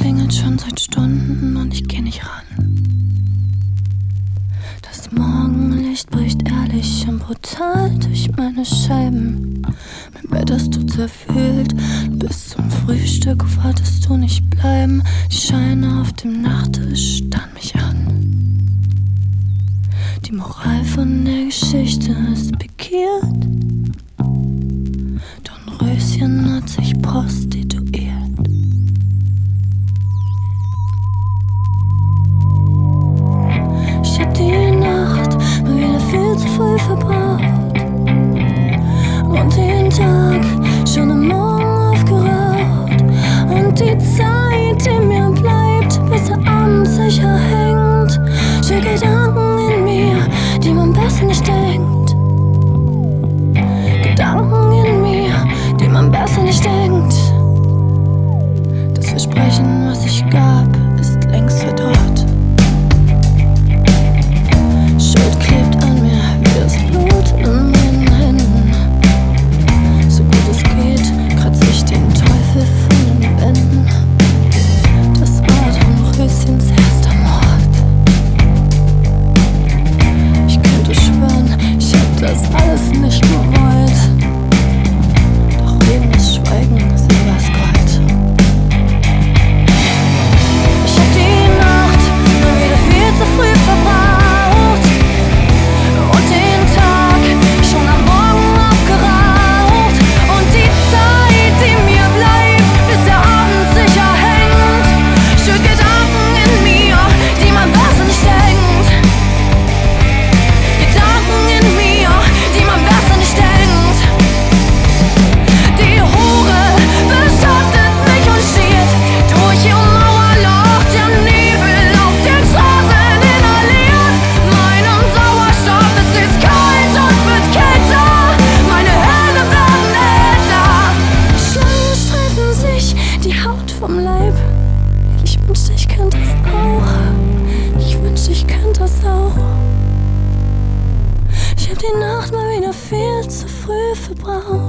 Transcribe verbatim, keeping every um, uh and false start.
klingelt schon seit Stunden und ich geh nicht ran. Das Morgenlicht bricht ehrlich und brutal durch meine Scheiben. Mein Bett hast du zerwühlt, bis zum Frühstück wolltest du nicht bleiben. Die Scheine auf dem Nachttisch starren mich an. Die Moral von der Geschichte ist pikiert. Dornröschen hat sich prostituiert. Ich hab die Nacht mal wieder viel zu früh verbracht und den Tag schon am Morgen aufgeraucht. Und die Zeit, die mir bleibt, bis der Abend sich erhängt, schicke Gedanken in mir, die man besser nicht denkt. Gedanken in mir, die man besser nicht denkt. Das Versprechen, was ich gab, ist längst verdorrt. Schuld klebt an mir wie das Blut in meinen Händen. So gut es geht, kratze ich den Teufel von den Wänden. Das war Dornröschens erster Mord. Ich könnte schwören, ich hab das alles nicht gewollt. Doch wegen des Schweigens silber's Gold. Ich hab die Nacht mal wieder viel zu früh verbraucht und den Tag schon am Morgen aufgeraucht. Und die Zeit, die mir bleibt, bis der Abend sich erhängt, schürt Gedanken in mir, die man besser nicht denkt. Gedanken in mir, die man besser nicht denkt. Die Hure beschattet mich und stiert durch ihr Mauerloch. Der Nebel auf den Straßen inhaliert meinen Sauerstoff. Es ist kalt und wird kälter, meine Hände werden älter. Schlangen streifen sich die Haut vom Leib. Ich wünschte, ich könnte das auch. Ich wünschte, ich könnte das auch. Ich hab die Nacht mal wieder viel zu früh verbraucht.